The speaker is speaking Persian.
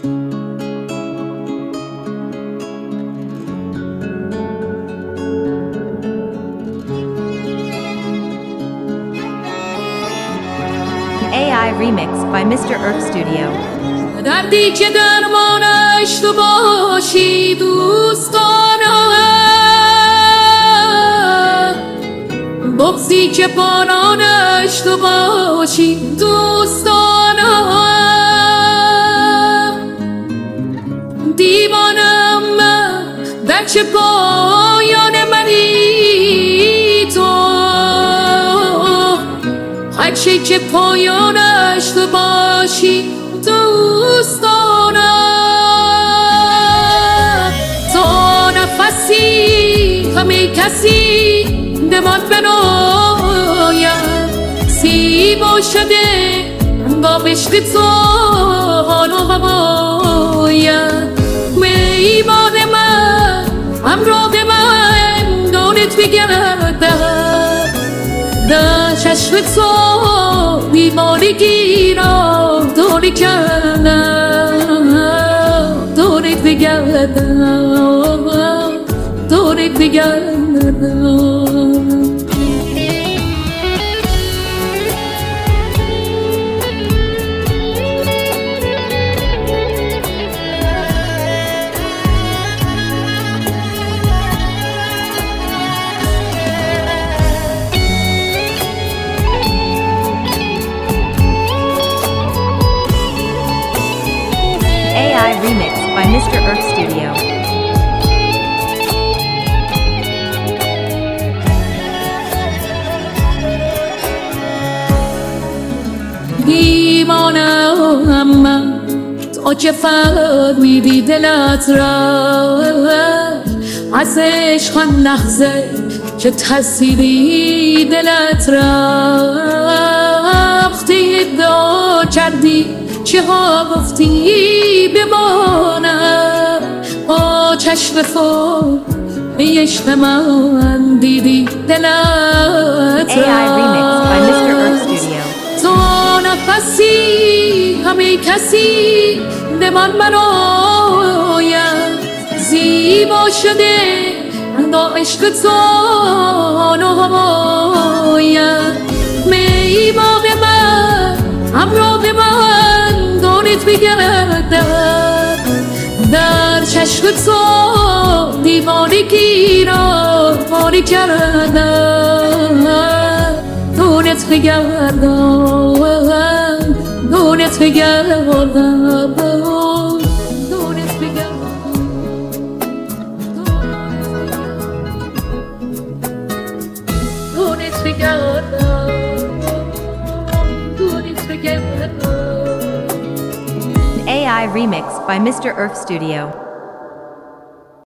AI remix by Mr. Earth Studio. دردی که درمانش تو باشی دوست دارم، بغضی که بارانش تو باشی دوست دارم. دیوانم من در چه پایان منی تو، هرچی که پایانش تو باشی دوست دارم. تا نفسی همه کسی دمان بنایم، زیبا شده با عشق تو حال و هوایم. میبان من همراه من دورت بگردم، در چشم تو بیمارگی را دوری کردم، دورت بگردم، دورت بگردم. AI remix by Mr. Earth Studio. دیوانم من تا که فهمیدی دلت را، از عشق آن لحظه که ترسیدی دلت را. وقتی ادعا کردی چه ها گفتی بمانم، با چشم خود به عشق من دیدی دلت را. AI remix by Mr. Earth Studio. تو نفسی همه کسی دمان برایم، زیبا شده با عشق تو حال و هوایم. میباغ من همراه من دورت بگردم، در چشم تو دیوانگی را باری کردم، دورت بگردم، دورت بگردم، دورت بگردم، دورت بگردم، دورت بگردم. AI remix by Mr. Earth Studio.